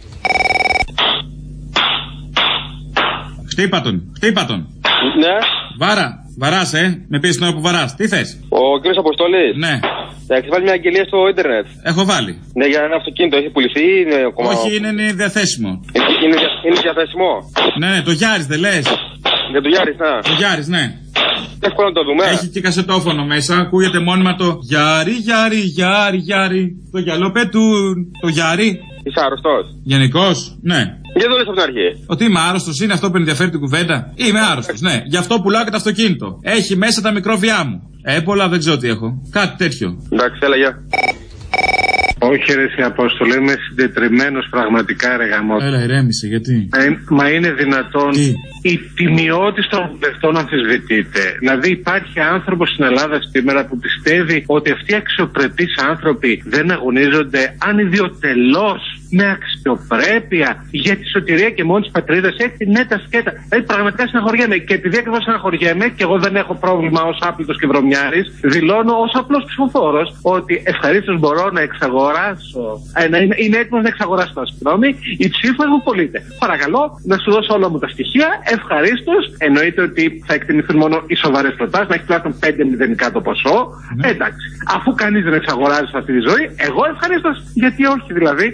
Χτύπα τον, χτύπα τον. Ναι. Βάρα, βαράς, ε. Με πεις την ώρα που βαράς. Τι θες? Ο κύριος Αποστόλης. Ναι. Έχεις βάλει μια αγγελία στο ίντερνετ? Έχω βάλει. Ναι, για ένα αυτοκίνητο. Έχει πουληθεί ή είναι ακόμα? Όχι, είναι, είναι διαθέσιμο. Είναι, είναι, είναι διαθέσιμο. Ναι, ναι, το Γιάρης δεν λες? Για το Γιάρης, ναι. Το Γιάρης, ναι. Εύκολο να το δούμε. Έχει και κασετόφωνο μέσα. Ακούγεται μόνιμα το Γιάρη, Γιάρη, Γιάρη, Γιάρη. Το γυαλό πετούν. Το Γιάρη. Είσαι άρρωστος? Γενικώς, ναι. Γιατί το λες από την αρχή? Ότι είμαι άρρωστος είναι αυτό που ενδιαφέρει την κουβέντα? Είμαι άρρωστος, ναι. Γι' αυτό πουλάω και το αυτοκίνητο. Έχει μέσα τα μικρόβια μου. Έμπολα, δεν ξέρω τι έχω. Κάτι τέτοιο. Εντάξει, έλα, γεια. Όχι ρε εσύ Απόστολε, είμαι συντετριμμένος πραγματικά ρε γαμώ. Έλα ηρέμησε, γιατί? Ε, μα είναι δυνατόν τι? Η τιμιότητα των βουλευτών αμφισβητείται? Δηλαδή υπάρχει άνθρωπος στην Ελλάδα σήμερα που πιστεύει ότι αυτοί οι αξιοπρεπείς άνθρωποι δεν αγωνίζονται αν ιδιωτελώς με αξιοπρέπεια για τη σωτηρία και μόνο της πατρίδας? Έτσι ναι τα σκέτα. Δηλαδή πραγματικά συναχωριέμαι, και επειδή ακριβώς συναχωριέμαι και εγώ δεν έχω πρόβλημα ως άπλητος και βρωμιάρης, δηλώνω ως απλός ψηφοφόρος ότι ευχαρίστως μπορώ να εξαγοράσω, ε, να είμαι, είμαι έτοιμος να εξαγοράσω, συγγνώμη, η ψήφο μου πολίτε. Παρακαλώ να σου δώσω όλα μου τα στοιχεία, ευχαρίστως. Εννοείται ότι θα εκτιμηθούν μόνο οι σοβαρές προτάσεις, να έχει τουλάχιστον πέντε μηδενικά το ποσό. Ναι. Εντάξει, αφού κανείς δεν εξαγοράζει σε αυτή τη ζωή, εγώ ευχαρίστως, γιατί όχι δηλαδή.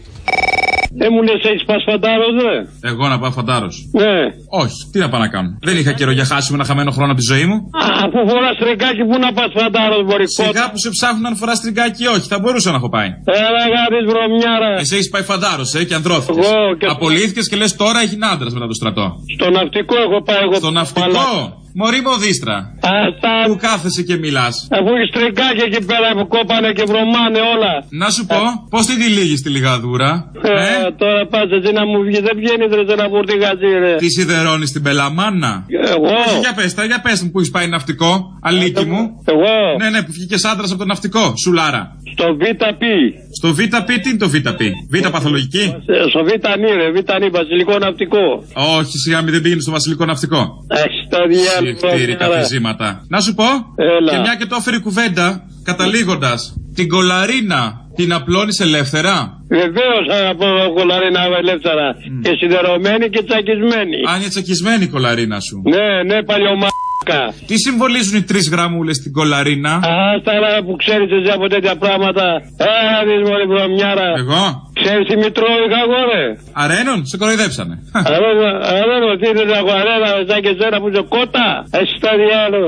Δεν μου λες έχεις πας φαντάρος, δε. Εγώ να πάω φαντάρος? Ναι. Όχι, τι να πάω να κάνω. Δεν είχα καιρό για χάσιμο ένα χαμένο χρόνο από τη ζωή μου. Α, αφού φοράς τριγκάκι, πού να πας φαντάρος, μπορεί? Σιγά που σε ψάχνουν αν φοράς τριγκάκι, όχι, θα μπορούσα να έχω πάει. Έλα, γάρις βρωμιάρα. Εσύ έχεις πάει φαντάρος, ε, και ανδρώθηκες. Και... Απολύθηκες και λες τώρα έχει άντρας μετά το στρατό. Στο ναυτικό έχω πάει εγώ. Στο ναυτικό? Μωρή μοδίστρα. Αυτά... Που κάθεσαι και μιλάς. Αφού έχεις τριγκάκι εκεί πέρα που κόπανε και βρωμάνε όλα. Να σου πω, πώς την τυλίγεις τη λιγαδούρα? Ε, ε? Τώρα πας έτσι να μου βγει, δεν βγαίνει ρε ένα φορτηγατζί ρε. Τι σιδερώνεις την πελαμάνα? Εγώ. Όχι, για πες τα, για πες μου που έχεις πάει ναυτικό, αλίκη μου. Εγώ. Ναι, ναι, που βγήκες άντρας από το ναυτικό, σουλάρα. Στο ΒΠ. Στο ΒΠ, τι είναι το ΒΠ? Β παθολογική? Στο ΒΝ ρε, ΒΝ, βασιλικό ναυτικό. Όχι, σιγά μην δεν πήγαινε στο βασιλικό ναυτικό. Έχει τα διάλογα. Καθιζήματα. Να σου πω, έλα. Και μια και το έφερε κουβέντα, καταλήγοντας, την κολαρίνα την απλώνεις ελεύθερα? Βεβαίως αγαπώ κολαρίνα ελεύθερα. Mm. Και σιδερωμένη και τσακισμένη. Αν είναι τσακισμένη η κολαρίνα σου? Ναι, ναι, παλιωμάκα. Τι συμβολίζουν οι τρεις γραμμούλες στην κολαρίνα? Α, τα που ξέρεις εσύ από τέτοια πράγματα. Έλα δεις μωρή βρωμιάρα. Εγώ? Ξέρεις τι Μητρώικα εγώ ρε? Αρένων, σε κοροϊδέψανε. Αρένων, τι είναι από αρένα, σαν και σένα που είσαι κότα. Εσύ τα διάλογο.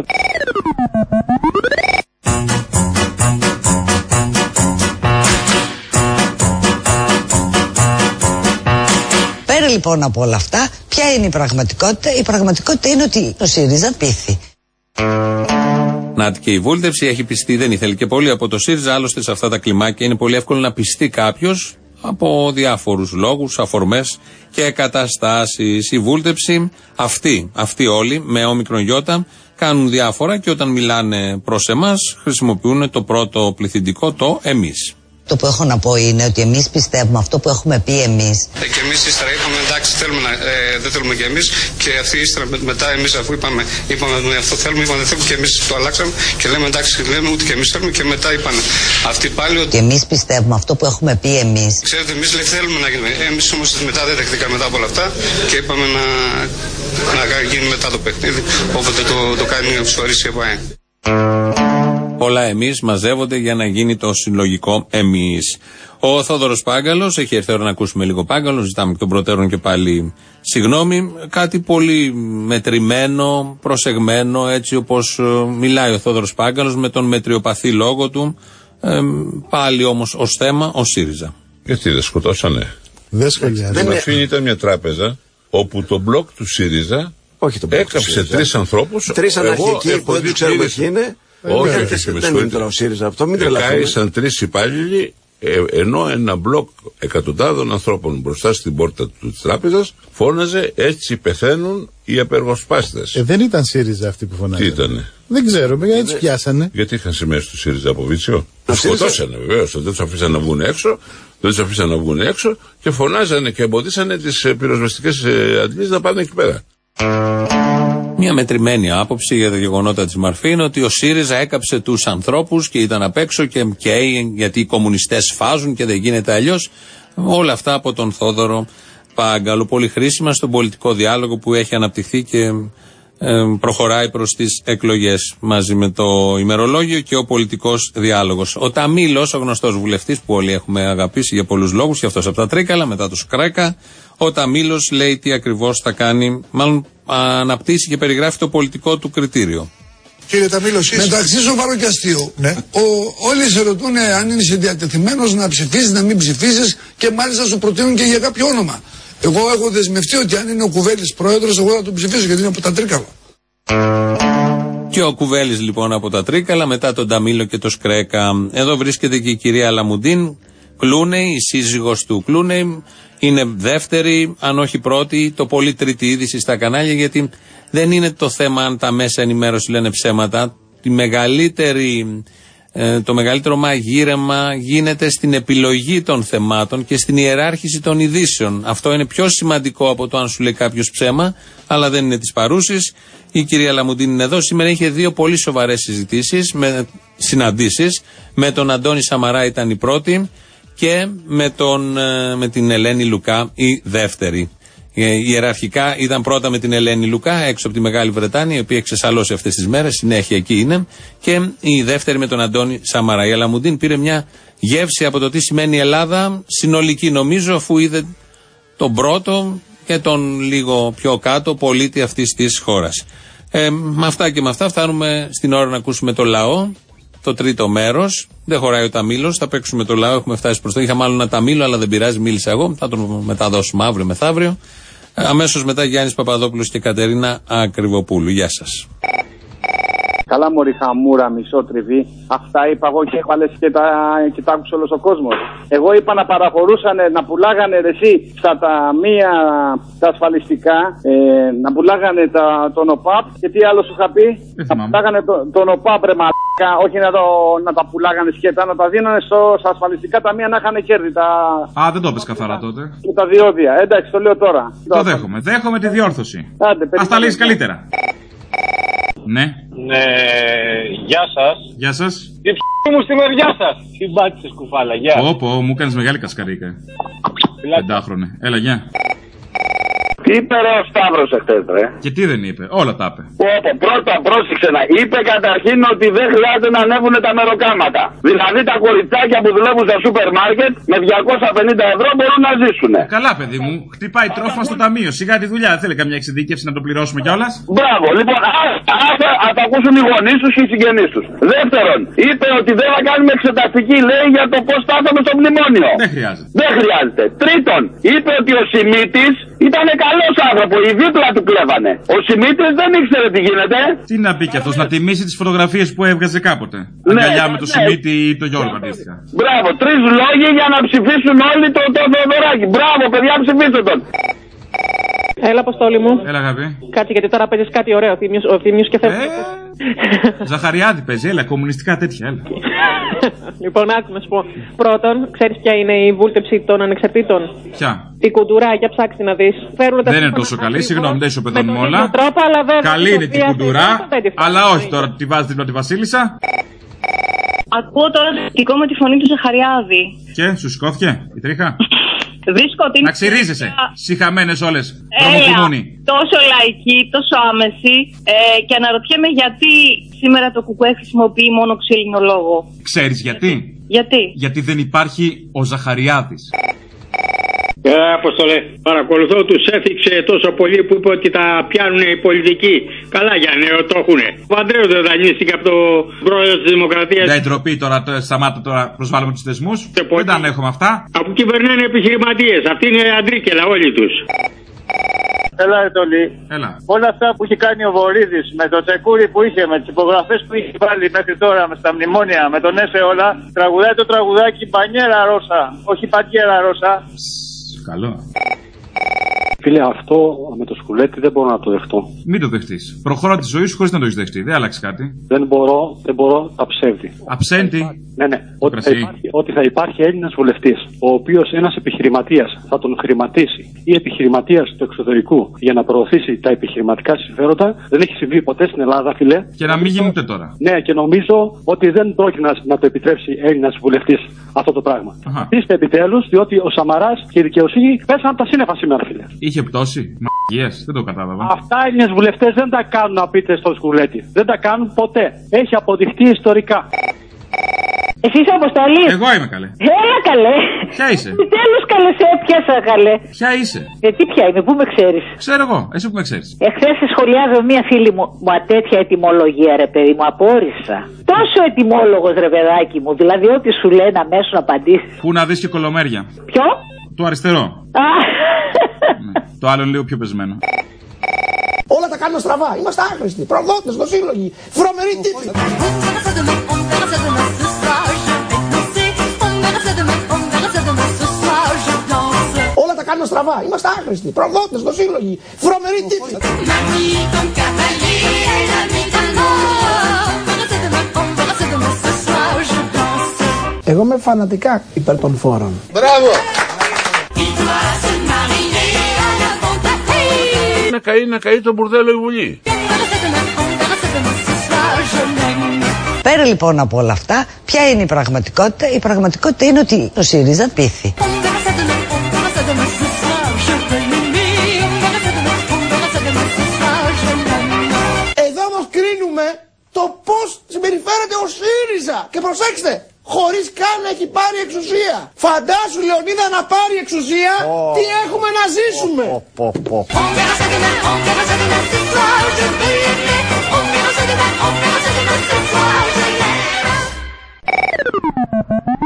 λοιπόν από όλα αυτά, ποια είναι η πραγματικότητα? Η πραγματικότητα είναι ότι ο ΣΥΡΙΖΑ πείθει. Να και η βούλτευση έχει πιστεί, δεν ήθελε και πολύ από το ΣΥΡΙΖΑ, άλλωστε σε αυτά τα κλιμάκια είναι πολύ εύκολο να πιστεί κάποιος από διάφορους λόγους, αφορμές και καταστάσεις. Η βούλτευση, αυτοί, αυτοί όλοι με όμικρον γιώτα κάνουν διάφορα και όταν μιλάνε προς εμάς χρησιμοποιούν το πρώτο πληθυντικό, το εμείς. Το που έχω να πω είναι ότι εμείς πιστεύουμε αυτό που έχουμε πει εμείς. Ε, και εμείς ύστερα είπαμε εντάξει θέλουμε να, ε, δεν θέλουμε και εμείς, και αυτοί ύστερα μετά εμείς αφού είπαμε, είπαμε αυτό θέλουμε, είπαμε δεν θέλουμε και εμείς το αλλάξαμε και λέμε εντάξει λέμε ούτε και εμείς θέλουμε, και μετά είπαν αυτοί πάλι ότι και εμείς πιστεύουμε αυτό που έχουμε πει εμείς. Ξέρετε, εμείς λέει, θέλουμε να γίνουμε, εμείς όμως μετά δεν δεχτήκαμε μετά από όλα αυτά και είπαμε να, να γίνει μετά το παιχνίδι, όποτε το, το κάνει ο Ψουαρής και πάει. Όλα εμείς μαζεύονται για να γίνει το συλλογικό εμείς. Ο Θόδωρος Πάγκαλος, έχει έρθει ώρα να ακούσουμε λίγο Πάγκαλο, ζητάμε εκ των προτέρων και πάλι συγγνώμη. Κάτι πολύ μετρημένο, προσεγμένο, έτσι όπως μιλάει ο Θόδωρος Πάγκαλος με τον μετριοπαθή λόγο του. Ε, πάλι όμως ως θέμα ο ΣΥΡΙΖΑ. Γιατί δεν σκοτώσανε? Δεν σχολιάζει. Στην Αθήνα ήταν μια τράπεζα όπου το μπλοκ του ΣΥΡΙΖΑ έκαψε τρεις ανθρώπους. Τρεις αναρχικοί που δεν ξέρουμε ποιοι είναι. Όχι, δεν είναι τώρα ο ΣΥΡΙΖΑ αυτό, μην τρελαθούμε. Κάησαν τρεις υπάλληλοι, ε, ενώ ένα μπλοκ εκατοντάδων ανθρώπων μπροστά στην πόρτα της τράπεζας φώναζε έτσι πεθαίνουν οι απεργοσπάστες. Ε, δεν ήταν ΣΥΡΙΖΑ αυτοί που φωνάζανε. Τι ήτανε? Δεν ξέρω, γιατί τους πιάσανε. Γιατί είχαν σημαίες του ΣΥΡΙΖΑ από Βίτσιο. Τους σκοτώσανε βεβαίως, δεν τους αφήσαν να βγουν έξω, δεν τους αφήσαν να βγουν έξω και φωνάζανε και εμποδίσανε τις πυροσβεστικές αντλήσεις να πάνε εκεί πέρα. Μια μετρημένη άποψη για τα γεγονότα της Μαρφή είναι ότι ο ΣΥΡΙΖΑ έκαψε τους ανθρώπους και ήταν απ' έξω και καίει γιατί οι κομμουνιστές φάζουν και δεν γίνεται αλλιώς. Όλα αυτά από τον Θόδωρο Πάγκαλο. Πολύ χρήσιμα στον πολιτικό διάλογο που έχει αναπτυχθεί και ε, προχωράει προς τις εκλογές μαζί με το ημερολόγιο και ο πολιτικός διάλογος. Ο Ταμίλος, ο γνωστός βουλευτής που όλοι έχουμε αγαπήσει για πολλούς λόγους, και αυτός από τα Τρίκαλα, μετά το Σκρέκα, ο Ταμίλος λέει τι ακριβώς θα κάνει, μάλλον αναπτύσσει και περιγράφει το πολιτικό του κριτήριο. Κύριε Ταμίλο, μεταξύ σοβαρού και αστείου, ναι. Ο, όλοι σε ρωτούν αν είσαι διατεθειμένος να ψηφίσεις, να μην ψηφίσεις και μάλιστα σου προτείνουν και για κάποιο όνομα. Εγώ έχω δεσμευτεί ότι αν είναι ο Κουβέλης πρόεδρος, εγώ θα τον ψηφίσω γιατί είναι από τα Τρίκαλα. Και ο Κουβέλης λοιπόν από τα Τρίκαλα, μετά τον Ταμίλο και το Σκρέκα. Εδώ βρίσκεται και η κυρία Λαμουντίν Κλούνεϊ, η σύζυγος του Κλούνεϊ. Είναι δεύτερη, αν όχι πρώτη, το πολύ τρίτη είδηση στα κανάλια, γιατί δεν είναι το θέμα αν τα μέσα ενημέρωση λένε ψέματα. Τη μεγαλύτερη, ε, το μεγαλύτερο μαγείρεμα γίνεται στην επιλογή των θεμάτων και στην ιεράρχηση των ειδήσεων. Αυτό είναι πιο σημαντικό από το αν σου λέει κάποιος ψέμα, αλλά δεν είναι της παρούσης. Η κυρία Λαμουντίν είναι εδώ. Σήμερα είχε δύο πολύ σοβαρές συζητήσεις, με, συναντήσεις. Με τον Αντώνη Σαμαρά ήταν η πρώτη και με, τον, με την Ελένη Λουκά η δεύτερη. Ιεραρχικά ήταν πρώτα με την Ελένη Λουκά έξω από τη Μεγάλη Βρετάνια, η οποία εξεσαλώσει αυτές τις μέρες, συνέχεια εκεί είναι, και η δεύτερη με τον Αντώνη Σαμαρά. Η Αλαμουντίν πήρε μια γεύση από το τι σημαίνει Ελλάδα, συνολική νομίζω, αφού είδε τον πρώτο και τον λίγο πιο κάτω πολίτη αυτής της χώρας. Ε, με αυτά και με αυτά φτάνουμε στην ώρα να ακούσουμε το λαό. Το τρίτο μέρος. Δεν χωράει ο Ταμίλος. Θα παίξουμε το λαό. Έχουμε φτάσει προς το. Είχα μάλλον ένα Ταμίλο, αλλά δεν πειράζει. Μίλησα εγώ. Θα τον μεταδώσουμε αύριο μεθαύριο. Αμέσως μετά Γιάννης Παπαδόπουλος και Κατερίνα Ακριβοπούλου. Γεια σας. Καλά μωρή χαμούρα, μισό τριβή. Αυτά είπα εγώ και έβαλες και τα, και τα άκουσε όλος ο κόσμος. Εγώ είπα να παραχωρούσαν, να πουλάγανε εσύ στα ταμεία τα ασφαλιστικά, ε, να πουλάγανε τα, τον ΟΠΑΠ και τι άλλο σου είχα πει. Να πουλάγανε το, τον ΟΠΑΠ ρε μαλάκα, όχι να, το, να τα πουλάγανε σκέτα, να τα δίνανε στο, στα ασφαλιστικά ταμεία να είχαν κέρδη. Τα... Α, δεν το είπες καθαρά τότε. Και τα διόδια, εντάξει το λέω τώρα. Το δέχομαι, δέχομαι τη διόρθωση. Άντε, ας τα λες καλύτερα. Ναι. Ναι, γεια σας. Γεια σας. Τι ψ*** μου στη μεριά σας. Τι μπάτησες κουφάλα, γεια. Πω πω, μου κάνεις μεγάλη κασκαρίκα. Πεντάχρονε. Έλα, γεια. Τι είπε ρε ο Σταύρος εχθές ρε. Και τι δεν είπε, όλα τα είπε. Πω, πρώτα πρόσεξε να είπε καταρχήν ότι δεν χρειάζεται να ανέβουν τα μεροκάματα. Δηλαδή τα κοριτσάκια που δουλεύουν στα σούπερ μάρκετ με διακόσια πενήντα ευρώ μπορούν να ζήσουν. Καλά παιδί μου, χτυπάει τρόφιμα στο ταμείο. Σιγά τη δουλειά, δεν θέλει καμιά εξειδίκευση να το πληρώσουμε κιόλας. Μπράβο, λοιπόν, α τα ακούσουν οι γονείς τους και οι συγγενείς τους. Δεύτερον, είπε ότι δεν θα κάνουμε εξεταστική, λέει, για το πώς στάθαμε στο μνημόνιο. Δεν χρειάζεται. Δεν χρειάζεται. Τρίτον, είπε ότι ο Σιμίτης Ήτανε καλός άνθρωπο, οι δίπλα του κλέβανε. Ο Σιμίτης δεν ήξερε τι γίνεται. Τι να πει κι αυτός, να τιμήσει τις φωτογραφίες που έβγαζε κάποτε. Ναι, αγκαλιά με το ναι. Σιμίτη ή το Γιώργο αντίστοιχα. Μπράβο, τρεις λόγοι για να ψηφίσουν όλοι το Θεοδωράκη. Μπράβο, παιδιά, ψηφίστε τον. Έλα, Αποστόλη μου. Έλα, αγάπη. Κάτσε, γιατί τώρα παίζεις κάτι ωραίο. Ο Θήμιος, ο Θήμιος και Θεός. Ε, Ζαχαριάδη παίζει, έλα, κομμουνιστικά τέτοια, έλα. Λοιπόν, άκου να σου πω. Πρώτον, ξέρεις ποια είναι η βούλτεψη των ανεξαρτήτων? Ποια? Η κουντουρά, για ψάξτε να δεις. Δεν είναι τόσο καλή, συγγνώμη, δεν ισοπεδώνουμε όλα. Τρόπο, αλλά βέβαια, καλή είναι την κουντουρά, αλλά όχι τώρα τη βάζει δίπλα τη Βασίλισσα. Ακούω τώρα το δικό με τη φωνή του Ζαχαριάδη. Και, σου σηκώθηκε η τρίχα? Βρίσκω ότι είναι. Να ξυρίζεσαι. Συχαμένες όλες. Έλα, τόσο λαϊκή, τόσο άμεση. Ε, και αναρωτιέμαι γιατί σήμερα το κουκουέ χρησιμοποιεί μόνο ξύλινο λόγο. Ξέρεις γιατί? Γιατί? Γιατί δεν υπάρχει ο Ζαχαριάδης. Ε, Αποστολέ, παρακολουθώ, τους έθιξε τόσο πολύ που είπε ότι τα πιάνουν οι πολιτικοί. Καλά για νέο το έχουνε. Ο Ανδρέος δεν δανείστηκε από το πρόεδρο της Δημοκρατίας. Δεν ντροπή τώρα, το, σταμάτα τώρα, προσβάλλουμε τους θεσμούς. Δεν τα ανέχομαι αυτά. Από κυβερνάνε επιχειρηματίες. Αυτοί είναι αντρίκελα όλοι τους. Έλα, Ετωλή. Έλα. Όλα αυτά που έχει κάνει ο Βορύδης με το τσεκούρι που είχε, με τις υπογραφές που είχε βάλει μέχρι τώρα με στα μνημόνια, με τον Έσε όλα, τραγουδάει το τραγουδάκι Μπανιέρα Ρώσα. Όχι Πατιέρα Ρώσα. Καλό. Φίλε, αυτό με το σκουλέτι δεν μπορώ να το δεχτώ. Μην το δεχτείς. Προχώρα τη ζωή σου χωρίς να το έχεις δεχτεί. Δεν άλλαξε κάτι. Δεν μπορώ, δεν μπορώ αψεύδι. Αψέντη. Ναι, ναι. Ότι θα, υπάρχει, ότι θα υπάρχει Έλληνας βουλευτής, ο οποίος ένας επιχειρηματίας θα τον χρηματίσει ή επιχειρηματίας του εξωτερικού για να προωθήσει τα επιχειρηματικά συμφέροντα, δεν έχει συμβεί ποτέ στην Ελλάδα, φίλε. Και να μην γίνεται τώρα. Ναι, και νομίζω ότι δεν πρόκειται να, να το επιτρέψει Έλληνας βουλευτής αυτό το πράγμα. Είστε επιτέλους, διότι ο Σαμαράς και η δικαιοσύνη πέσαν από τα σύννεφα σήμερα, φίλε. Είχε πτώση. Μαγείας, δεν το κατάλαβα. Αυτά οι Έλληνες βουλευτές δεν τα κάνουν, να πείτε στο σκουλέτι. Δεν τα κάνουν ποτέ. Έχει αποδειχτεί ιστορικά. Εσύ είσαι Αποστολή? Εγώ είμαι, καλέ. Έλα, καλέ. Ποια είσαι? Τέλος, καλέ, σε έπιασα, καλέ. Ποια είσαι? Ε, τι ποια είμαι, πού με ξέρεις? Ξέρω εγώ, εσύ που με ξέρεις. Εχθές σχολιάζω μία φίλη μου, μα τέτοια ετυμολογία, ρε παιδί μου, απόρρισα. Τόσο ετυμόλογος, ρε παιδάκι μου, δηλαδή ό,τι σου λένε αμέσως να απαντήσεις. Πού να δεις και κολομέρια. Ποιο? Το αριστερό. Α. Ναι. Το άλλο είναι λίγο πιο πεσμένο. Όλα τα κάνουμε στραβά. Είμαστε άχρηστοι, προδότες, νοσύλλογοι, βρωμεροί τίτλοι. Όλα τα κάνουμε στραβά. Είμαστε άχρηστοι, προδότες, νοσύλλογοι, βρωμεροί τίτλοι. Εγώ είμαι φανατικά υπέρ των φόρων. Μπράβο! Να καεί, να καεί το μπουρδέλο η Βουλή. Πέρα λοιπόν από όλα αυτά, ποια είναι η πραγματικότητα? Η πραγματικότητα είναι ότι ο ΣΥΡΙΖΑ πείθει. Εδώ όμως κρίνουμε το πώς συμπεριφέρεται ο ΣΥΡΙΖΑ. Και προσέξτε, χωρίς καν να έχει πάρει εξουσία. Φαντάσου, Λεωνίδα, να πάρει εξουσία, oh. τι έχουμε να ζήσουμε. Oh, oh, oh, oh.